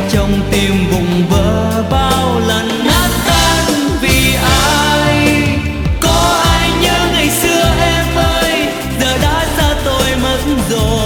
trong tim vùng vỡ bao lần nát tan vì ai. Có ai nhớ ngày xưa em ơi, giờ đã xa tôi mất rồi.